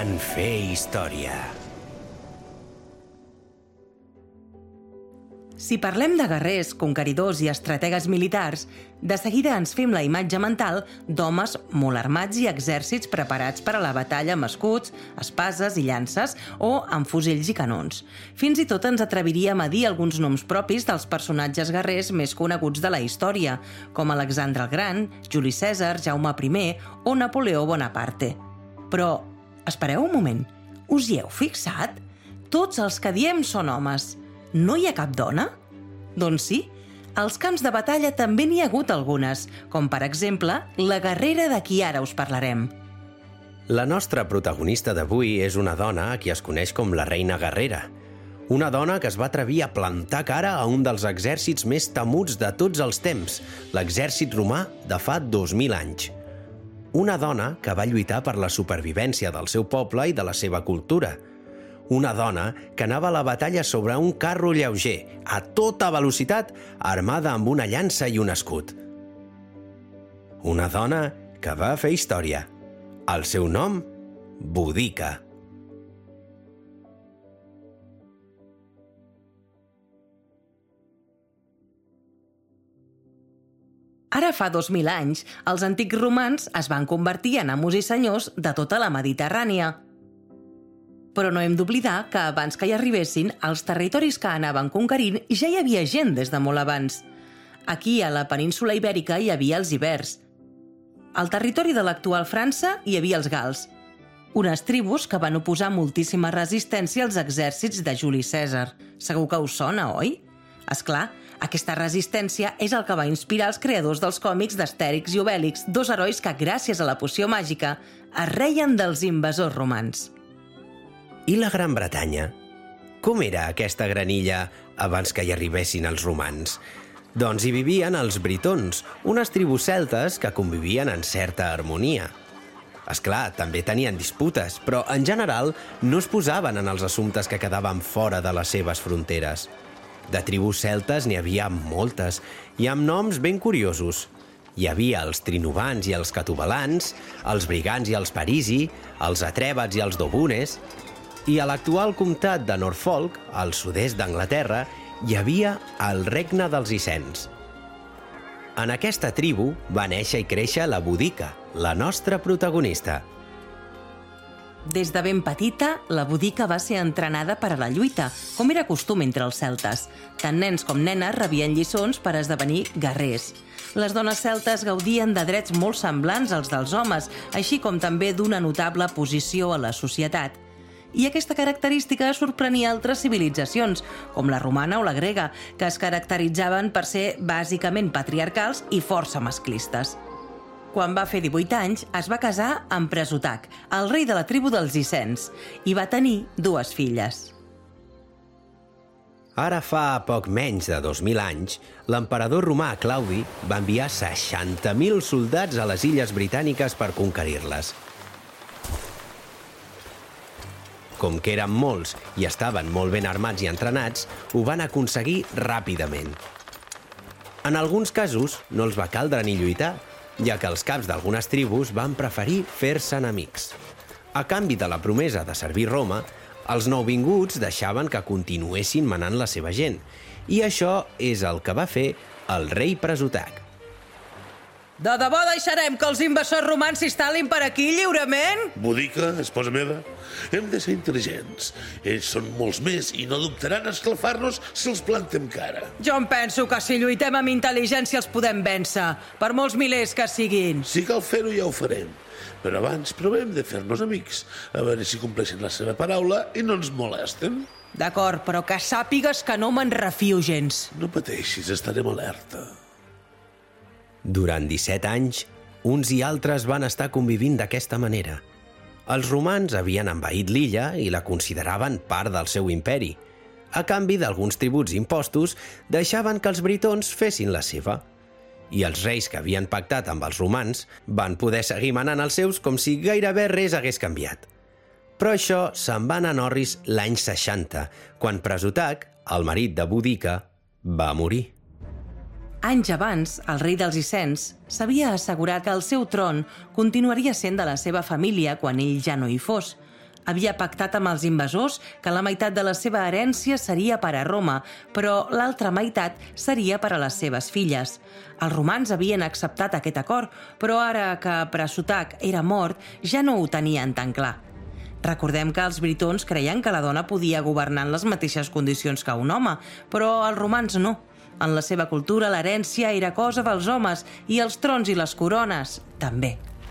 en Fer Història. Si parlem de guerrers, conqueridors i estrategues militars, de seguida ens fem la imatge mental d'homes molt armats i exèrcits preparats per a la batalla amb escuts, espases i llances o amb fusells i canons. Fins i tot ens atreviríem a dir alguns noms propis dels personatges guerrers més coneguts de la història, com Alexandre el Gran, Juli Cèsar, Jaume I o Napoleó Bonaparte. Però, espereu un moment, us hi heu fixat? Tots els que diem són homes. No hi ha cap dona? Doncs sí, als camps de batalla també n'hi ha hagut algunes, com per exemple la guerrera de qui ara us parlarem. La nostra protagonista d'avui és una dona a qui es coneix com la reina guerrera. Una dona que es va atrevir a plantar cara a un dels exèrcits més temuts de tots els temps, l'exèrcit romà de fa 2000 anys. Una dona que va lluitar per la supervivència del seu poble i de la seva cultura. Una dona que anava a la batalla sobre un carro lleuger, a tota velocitat, armada amb una llança i un escut. Una dona que va fer història. El seu nom? Boudica. Ara fa 2000 anys, els antics romans es van convertir en amos i senyors de tota la Mediterrània. Però no hem d'oblidar que abans que hi arribessin, als territoris que anaven conquerint ja hi havia gent des de molt abans. Aquí, a la península Ibèrica, hi havia els ibers. Al territori de l'actual França hi havia els gals, unes tribus que van oposar moltíssima resistència als exèrcits de Juli Cèsar. Segur que us sona, oi? Esclar, aquesta resistència és el que va inspirar els creadors dels còmics d'Astèrix i Obèlix, dos herois que, gràcies a la poció màgica, es reien dels invasors romans. I la Gran Bretanya? Com era aquesta gran illa abans que hi arribessin els romans? Doncs hi vivien els britons, unes tribus celtes que convivien en certa harmonia. Esclar, també tenien disputes, però en general no es posaven en els assumptes que quedaven fora de les seves fronteres. De tribus celtes n'hi havia moltes, i amb noms ben curiosos. Hi havia els trinovans i els catubalans, els brigants i els parisi, els atrèbats i els dobunes. I a l'actual comtat de Norfolk, al sud-est d'Anglaterra, hi havia el regne dels Icens. En aquesta tribu va néixer i créixer la Boudica, la nostra protagonista. Des de ben petita, la Boudica va ser entrenada per a la lluita, com era costum entre els celtes. Tant nens com nenes rebien lliçons per esdevenir guerrers. Les dones celtes gaudien de drets molt semblants als dels homes, així com també d'una notable posició a la societat. I aquesta característica sorprenia altres civilitzacions, com la romana o la grega, que es caracteritzaven per ser bàsicament patriarcals i força masclistes. Quan va fer 18 anys, es va casar amb Presutac, el rei de la tribu dels Icens, i va tenir 2 filles. Ara fa poc menys de 2000 anys, l'emperador romà Claudi va enviar 60.000 soldats a les illes britàniques per conquerir-les. Com que eren molts i estaven molt ben armats i entrenats, ho van aconseguir ràpidament. En alguns casos no els va caldre ni lluitar, ja que els caps d'algunes tribus van preferir fer-se enemics. A canvi de la promesa de servir Roma, els nouvinguts deixaven que continuessin manant la seva gent, i això és el que va fer el rei Presutac. De debò deixarem que els invasors romans s'instal·lin per aquí lliurement? Boudica, esposa meva, hem de ser intel·ligents. Ells són molts més i no dubtaran a esclafar-nos si els plantem cara. Jo em penso que si lluitem amb intel·ligència els podem vèncer, per molts milers que siguin. Si cal fer-ho, ja ho farem. Però abans provem de fer-nos amics, a veure si compleixen la seva paraula i no ens molesten. D'acord, però que sàpigues que no me'n refio gens. No pateixis, estarem alerta. Durant 17 anys, uns i altres van estar convivint d'aquesta manera. Els romans havien envaït l'illa i la consideraven part del seu imperi. A canvi d'alguns tributs impostos, deixaven que els britons fessin la seva. I els reis que havien pactat amb els romans van poder seguir manant els seus com si gairebé res hagués canviat. Però això se'n va anar a Norris l'any 60, quan Presutac, el marit de Boudica, va morir. Anys abans, el rei dels Icens s'havia assegurat que el seu tron continuaria sent de la seva família quan ell ja no hi fos. Havia pactat amb els invasors que la meitat de la seva herència seria per a Roma, però l'altra meitat seria per a les seves filles. Els romans havien acceptat aquest acord, però ara que Prasutac era mort, ja no ho tenien tan clar. Recordem que els britons creien que la dona podia governar en les mateixes condicions que un home, però els romans no. En la seva cultura, l'herència era cosa dels homes i els trons i les corones també.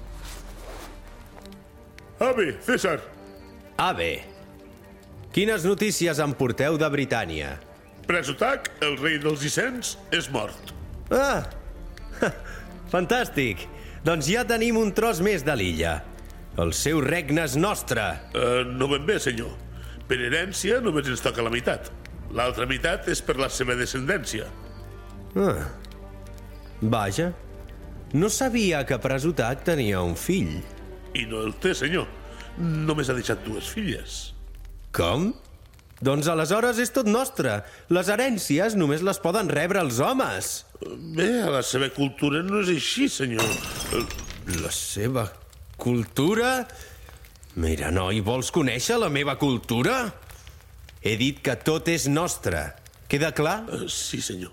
Ave, César! Ave, quines notícies em porteu de Britània? Prasutac, el rei dels Icens, és mort. Ah, fantàstic! Doncs ja tenim un tros més de l'illa. El seu regne és nostre. No ben bé, senyor. Per herència només ens toca la meitat. L'altra meitat és per la seva descendència. Ah, vaja, no sabia que Prasutac tenia un fill. I no el té, senyor. Només ha deixat 2 filles. Com? Doncs aleshores és tot nostre. Les herències només les poden rebre els homes. Bé, a la seva cultura no és així, senyor. La seva cultura? Mira, noi, vols conèixer la meva cultura? He dit que tot és nostre. Queda clar? Sí, senyor.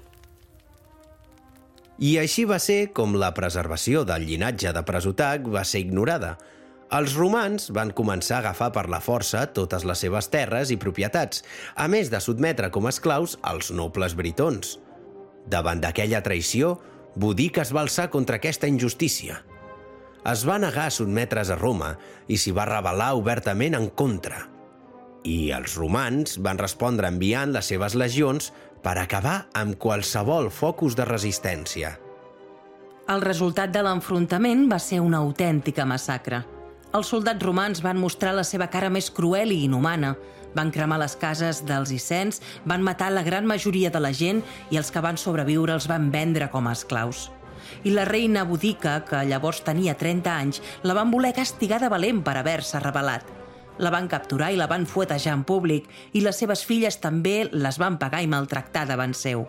I així va ser com la preservació del llinatge de Prasutac va ser ignorada. Els romans van començar a agafar per la força totes les seves terres i propietats, a més de sotmetre com a esclaus els nobles britons. Davant d'aquella traïció, Boudic es va alçar contra aquesta injustícia. Es va negar a sotmetre's a Roma i s'hi va rebel·lar obertament en contra. I els romans van respondre enviant les seves legions per acabar amb qualsevol focus de resistència. El resultat de l'enfrontament va ser una autèntica massacre. Els soldats romans van mostrar la seva cara més cruel i inhumana. Van cremar les cases dels Icens, van matar la gran majoria de la gent i els que van sobreviure els van vendre com a esclaus. I la reina Boudica, que llavors tenia 30 anys, la van voler castigar de valent per haver-se rebel·lat. La van capturar i la van fuetejar en públic i les seves filles també les van pagar i maltractar davant seu.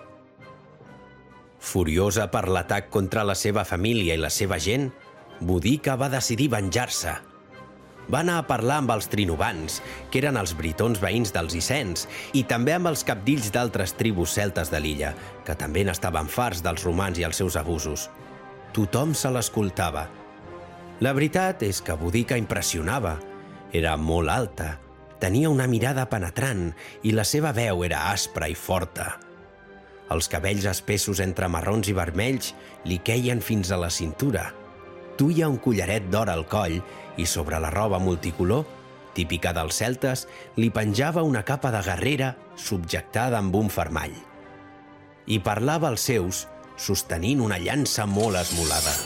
Furiosa per l'atac contra la seva família i la seva gent, Boudica va decidir venjar-se. Va anar a parlar amb els trinovans, que eren els britons veïns dels Icens, i també amb els capdills d'altres tribus celtes de l'illa, que també n'estaven farts dels romans i els seus abusos. Tothom se l'escoltava. La veritat és que Boudica impressionava. Era molt alta, tenia una mirada penetrant i la seva veu era aspra i forta. Els cabells espessos entre marrons i vermells li queien fins a la cintura. Duia un collaret d'or al coll i sobre la roba multicolor, típica dels celtes, li penjava una capa de guerrera subjectada amb un fermall. I parlava als seus, sostenint una llança molt esmolada.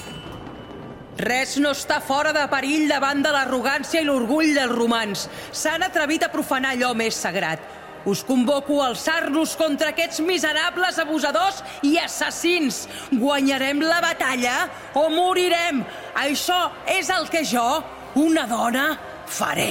Res no està fora de perill davant de l'arrogància i l'orgull dels romans. S'han atrevit a profanar allò més sagrat. Us convoco a alçar-nos contra aquests miserables abusadors i assassins. Guanyarem la batalla o morirem. Això és el que jo, una dona, faré.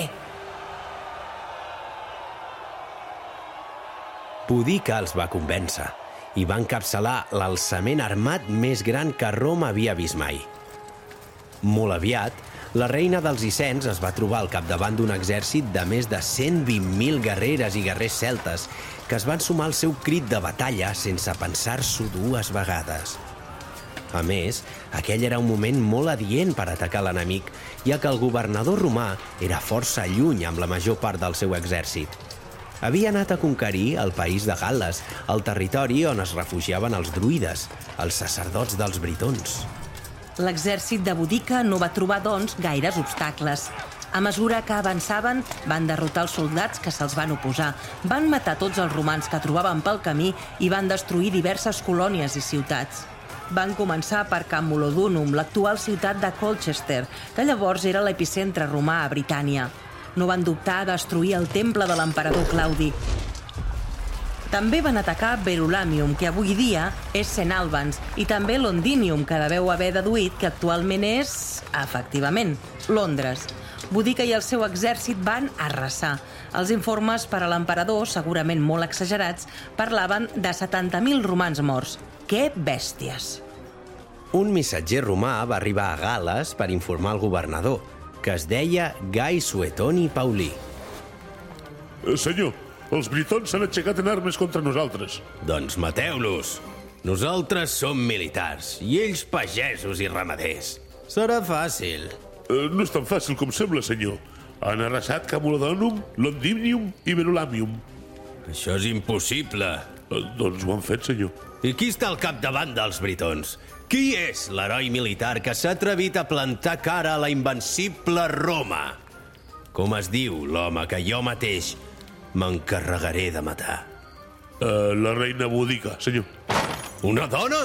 Boudica els va convèncer i va encapçalar l'alçament armat més gran que Roma havia vist mai. Molt aviat, la reina dels Icens es va trobar al capdavant d'un exèrcit de més de 120.000 guerreres i guerrers celtes que es van sumar al seu crit de batalla sense pensar-s'ho 2 vegades. A més, aquell era un moment molt adient per atacar l'enemic, ja que el governador romà era força lluny amb la major part del seu exèrcit. Havia anat a conquerir el país de Gal·les, el territori on es refugiaven els druides, els sacerdots dels britons. L'exèrcit de Boudica no va trobar, doncs, gaires obstacles. A mesura que avançaven, van derrotar els soldats que se'ls van oposar, van matar tots els romans que trobaven pel camí i van destruir diverses colònies i ciutats. Van començar per Camulodunum, l'actual ciutat de Colchester, que llavors era l'epicentre romà a Britània. No van dubtar a destruir el temple de l'emperador Claudi. També van atacar Verulamium, que avui dia és St. Albans, i també Londinium, que deveu haver deduït que actualment és, efectivament, Londres. Boudica i el seu exèrcit van arrasar. Els informes per a l'emperador, segurament molt exagerats, parlaven de 70.000 romans morts. Que bèsties! Un missatger romà va arribar a Gal·les per informar al governador, que es deia Gai Suetoni Paulí. Senyor, els britons s'han aixecat en armes contra nosaltres. Doncs mateu-los. Nosaltres som militars i ells pagesos i ramaders. Serà fàcil. No és tan fàcil com sembla, senyor. Han arrasat Camulodonum, Londinium i Verulamium. Això és impossible. Doncs ho han fet, senyor. I qui està al capdavant dels britons? Qui és l'heroi militar que s'ha atrevit a plantar cara a la invencible Roma? Com es diu l'home que jo mateix m'encarregaré de matar? La reina Boudica, senyor. Una dona?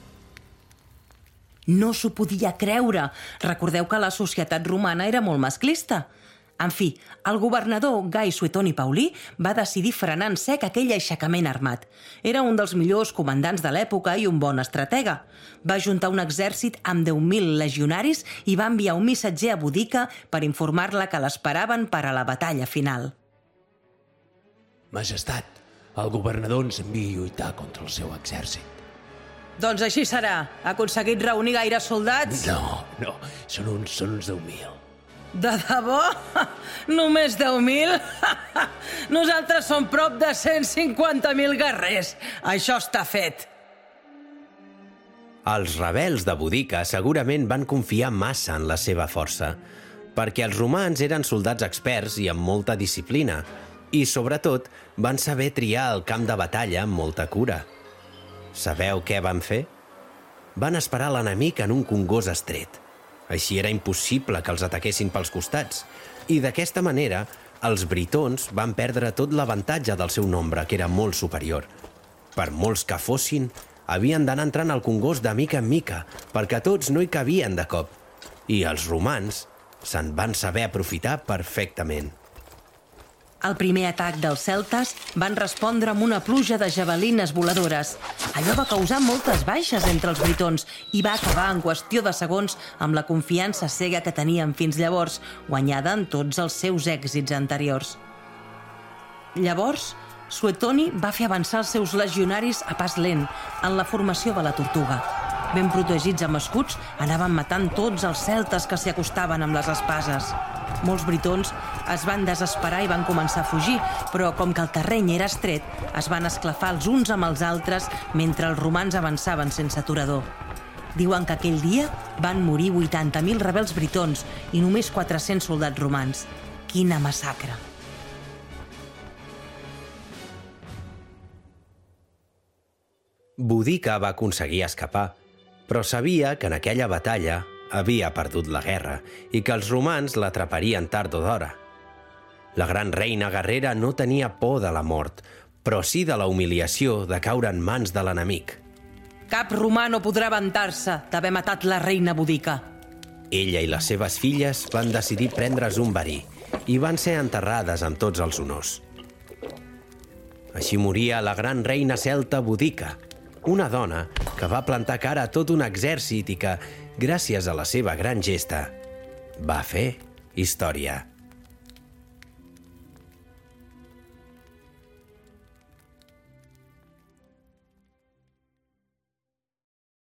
No s'ho podia creure. Recordeu que la societat romana era molt masclista. En fi, el governador Gai Suetoni Paulí va decidir frenar en sec aquell aixecament armat. Era un dels millors comandants de l'època i un bon estratega. Va juntar un exèrcit amb 10.000 legionaris i va enviar un missatger a Boudica per informar-la que l'esperaven per a la batalla final. Majestat, el governador ens envia a lluitar contra el seu exèrcit. Doncs així serà. Ha aconseguit reunir gaire soldats? No, són uns 10.000. De debò? Només 10.000? Nosaltres som prop de 150.000 guerrers. Això està fet. Els rebels de Boudica segurament van confiar massa en la seva força, perquè els romans eren soldats experts i amb molta disciplina, i, sobretot, van saber triar el camp de batalla amb molta cura. Sabeu què van fer? Van esperar l'enemic en un congós estret. Així era impossible que els ataquessin pels costats. I d'aquesta manera, els britons van perdre tot l'avantatge del seu nombre, que era molt superior. Per molts que fossin, havien d'anar entrant al congós de mica en mica, perquè tots no hi cabien de cop. I els romans se'n van saber aprofitar perfectament. Al primer atac dels celtes van respondre amb una pluja de javelines voladores. Allò va causar moltes baixes entre els britons i va acabar en qüestió de segons amb la confiança cega que tenien fins llavors, guanyada en tots els seus èxits anteriors. Llavors, Suetoni va fer avançar els seus legionaris a pas lent, en la formació de la tortuga. Ben protegits amb escuts, anaven matant tots els celtes que s'hi acostaven amb les espases. Molts britons es van desesperar i van començar a fugir, però com que el terreny era estret, es van esclafar els uns amb els altres mentre els romans avançaven sense aturador. Diuen que aquell dia van morir 80.000 rebels britons i només 400 soldats romans. Quina massacre! Boudica va aconseguir escapar, però sabia que en aquella batalla havia perdut la guerra i que els romans l'atraparien tard o d'hora. La gran reina guerrera no tenia por de la mort, però sí de la humiliació de caure en mans de l'enemic. Cap romà no podrà vantar-se d'haver matat la reina Boudica. Ella i les seves filles van decidir prendre's un verí i van ser enterrades amb tots els honors. Així moria la gran reina celta Boudica, una dona que va plantar cara a tot un exèrcit i que, gràcies a la seva gran gesta, va fer història.